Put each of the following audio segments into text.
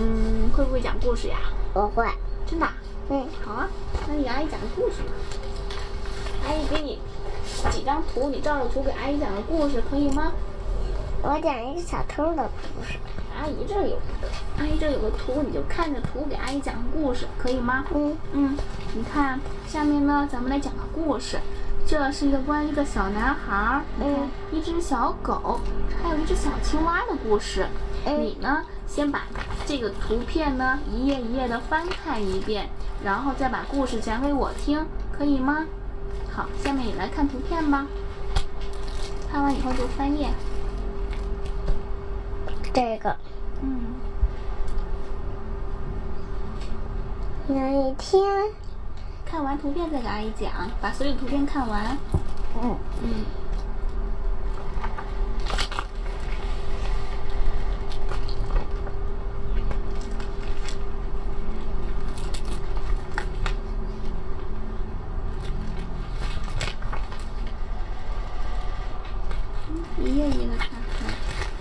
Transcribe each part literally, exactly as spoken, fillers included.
嗯，会不会讲故事呀？ 我会。 真的？ 嗯， 好啊，那你阿姨讲个故事吧。阿姨给你几张图，你照着图给阿姨讲个故事，可以吗？ 我讲一个小偷的故事。 阿姨这儿有一个，阿姨这儿有个图，你就看着图给阿姨讲个故事，可以吗？ 嗯嗯，你看下面呢，咱们来讲个故事。这是一个关于一个小男孩，你看、 嗯、 一只小狗，还有一只小青蛙的故事。 嗯、 你呢，先把这个图片呢一页一页的翻看一遍，然后再把故事讲给我听，可以吗？好，下面你来看图片吧。看完以后就翻页。 这个， 嗯。 有一天， 看完图片再给阿姨讲，把所有图片看完。 嗯嗯。一页一页的看看。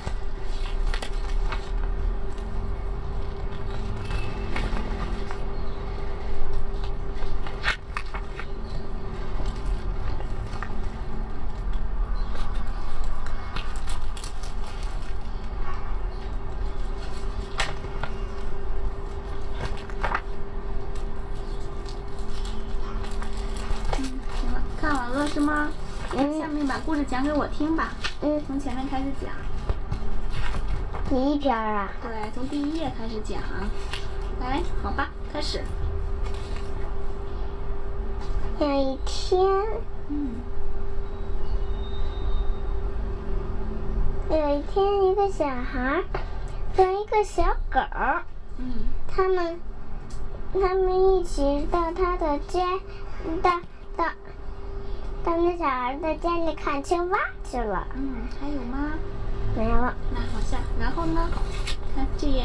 看完了是吗？嗯。下面把故事讲给我听吧。 嗯。 从前面开始讲。 第一篇啊？ 对，从第一页开始讲。来，好吧，开始。 有一天， 嗯。 有一天，一个小孩和一个小狗， 嗯， 他们他们一起到他的家，到到到那小孩的家里看青蛙去了。 嗯，还有吗？ 没了。 那好下，然后呢？看这页。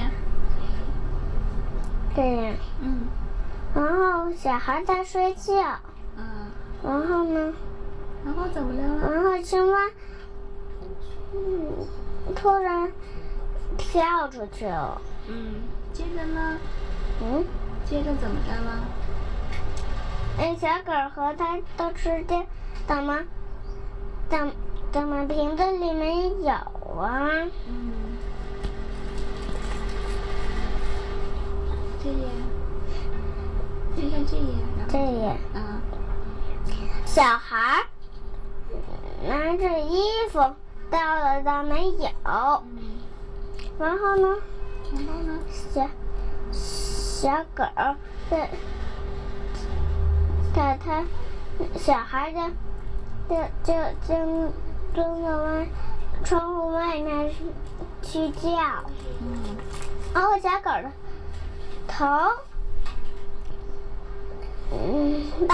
这样。 嗯。 然后小孩在睡觉。 嗯。 然后呢？ 然后怎么了？ 然后青蛙，嗯，突然跳出去了。 嗯，接着呢？ 嗯， 接着怎么着了？ 哎，小狗和它都吃掉，怎么，怎怎么瓶子里没有啊？ 嗯。这页，先看这页，然后这页。 啊。 小孩拿着衣服到了倒没有。 嗯。 然后呢？ 然后呢？ 小小狗在在它小孩的就就就蹲在外窗户外面去叫。 嗯。 然后小狗的头嗯被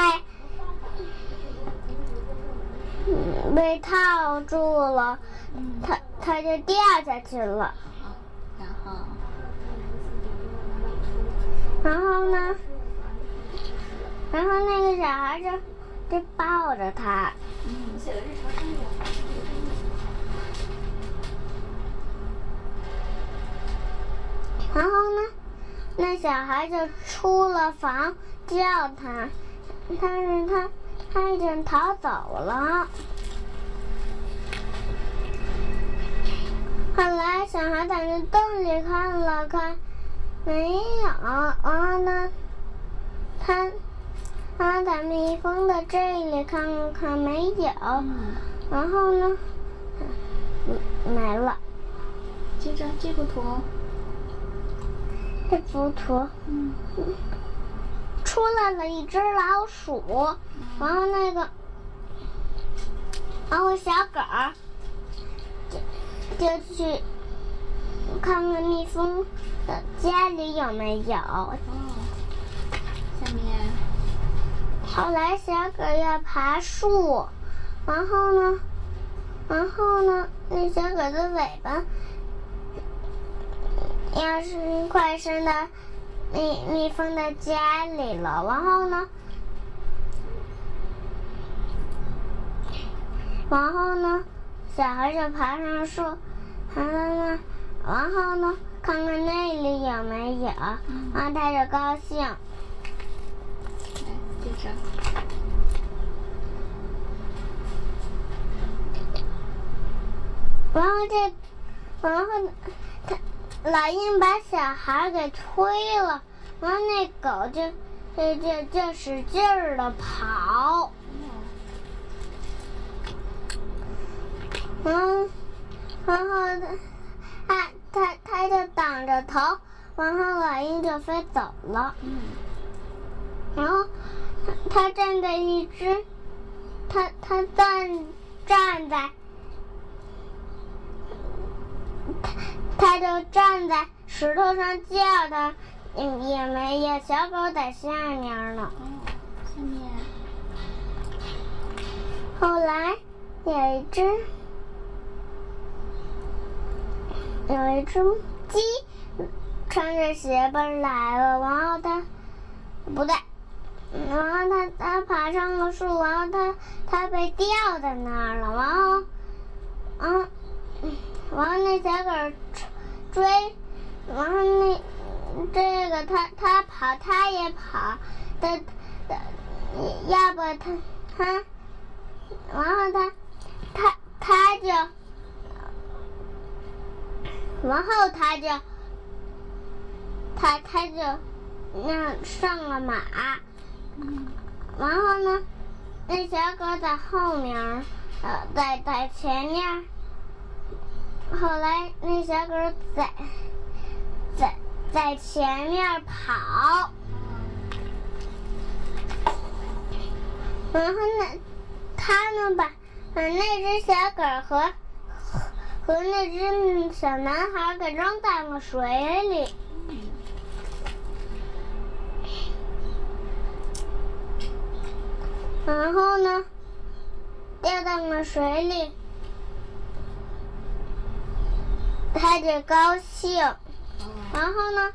嗯被套住了， 嗯， 它它就掉下去了。 然后， 然后呢？然后那个小孩就就抱着它。 嗯，写的日常生活。 然后呢？那小孩就出了房叫他，但是他他已经逃走了。后来小孩在那洞里看了看，没有。然后呢，他他在蜜蜂的这里看了看，没有。 嗯。 然后呢，没了。 接着这幅图。 这幅图， 嗯， 出来了一只老鼠，嗯、然后那个，然后小狗就就去看看蜜蜂的家里有没有。哦， 下面， 后来小狗要爬树，然后呢，然后呢，那小狗的尾巴。要是快伸到蜜蜜蜂的家里了，然后呢，然后呢，小孩就爬上树，爬到那，然后呢， 看看那里有没有，然后他就高兴。来， 接着。 然后这，然后他老鹰把小孩给推了，然后那狗就就就就使劲儿的跑。然后，然后他他他就挡着头，然后老鹰就飞走了。 嗯。 然后他站在一只，他他站站在，他他就站在石头上叫他，也也没有，小狗在下面呢。 哦，下面。 后来有一只。有一只鸡穿着鞋本来了，然后它不对，然后它它爬上了树，然后它它被吊在那儿了，然后，然后，然后那小狗追，然后那这个它它跑，它也跑，它它要不它它，然后它它它就。然后他就，他他就那上了马， 嗯、 然后呢，那小狗在后面，呃，在在前面。后来那小狗在在在前面跑，然后呢，他们把嗯那只小狗和。和那只小男孩给扔在了水里。然后呢，掉到了水里，他就高兴。然后呢，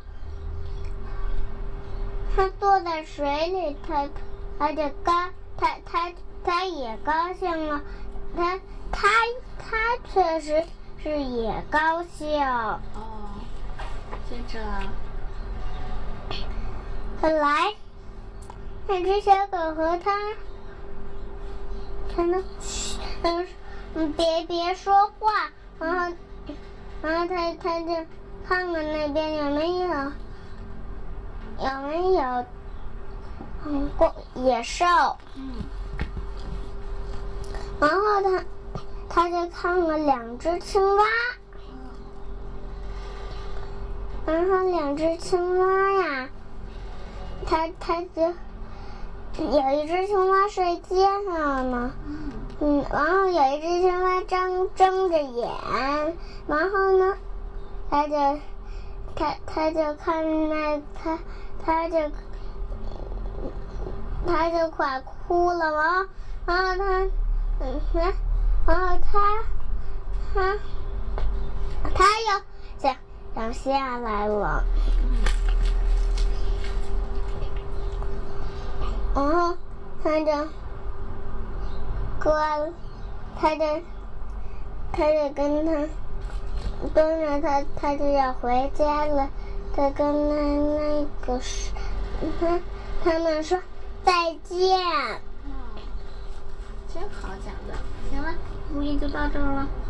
他坐在水里，他他就高，他他他也高兴了。他他他确实是也高兴。 哦，接着。 后来，那只小狗和他，他能，嗯嗯，别别说话，然后，然后他他就看看那边有没有，有没有，嗯，过野兽。 嗯。 然后他，他就看了两只青蛙。然后两只青蛙呀，它它就有一只青蛙睡街上呢，嗯，然后有一只青蛙睁睁着眼，然后呢，它就它它就看那它它就它就快哭了，然后然后它嗯然后它它它又想。想下来了，然后他就跟他就他就跟他跟着他，他就要回家了。他跟那那个他他们说再见。 哦，真好讲的。行了，录音就到这儿了。